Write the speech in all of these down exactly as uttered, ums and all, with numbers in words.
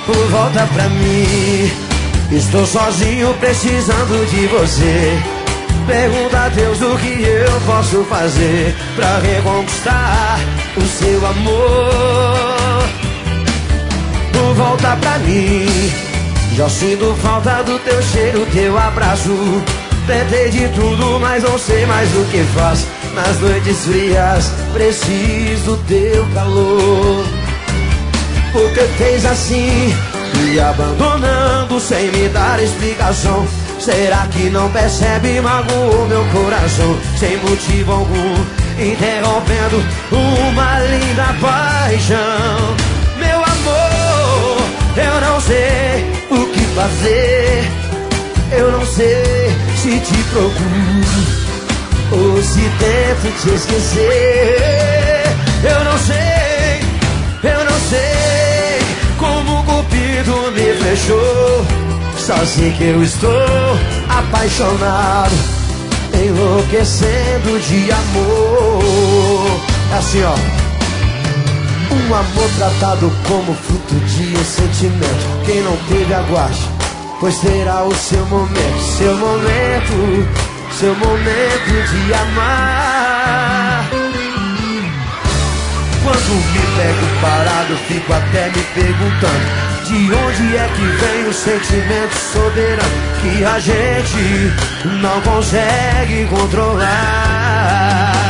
volta pra mim. Estou sozinho precisando de você. Pergunta a Deus o que eu posso fazer pra reconquistar o seu amor. Volta pra mim. Já sinto falta do teu cheiro, teu abraço. Tentei de tudo, mas não sei mais o que faço. Nas noites frias, preciso do teu calor. Por que fez assim, me abandonando sem me dar explicação? Será que não percebe, magoou meu coração? Sem motivo algum, interrompendo uma linda paixão. Meu amor, eu não sei o que fazer. Eu não sei se te procuro ou se tento te esquecer. Eu não sei, eu não sei como o cupido me fechou. Só sei que eu estou apaixonado, enlouquecendo de amor. É assim, ó. Um amor tratado como fruto de um sentimento. Quem não teve, aguarde, pois terá o seu momento. Seu momento, seu momento de amar. Quando me pego parado, fico até me perguntando de onde é que vem o sentimento soberano que a gente não consegue controlar.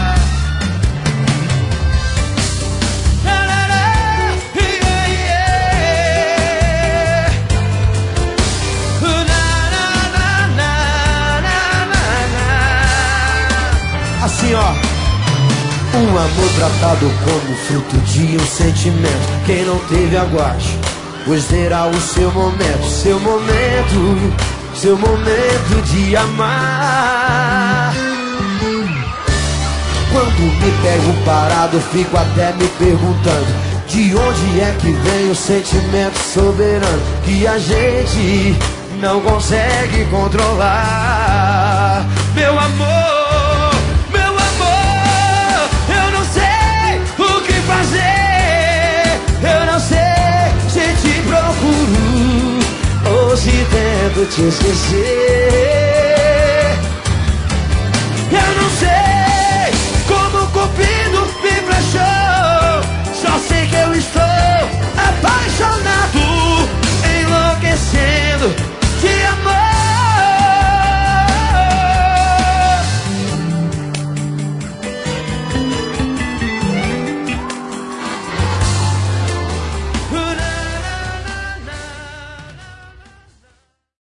Assim, ó. Um amor tratado como fruto de um sentimento. Quem não teve, aguarde, pois terá o seu momento. Seu momento, seu momento de amar. Quando me pego parado, fico até me perguntando de onde é que vem o sentimento soberano que a gente não consegue controlar. Meu amor, eu não sei se te procuro ou se tento te esquecer. Eu não sei como cumprir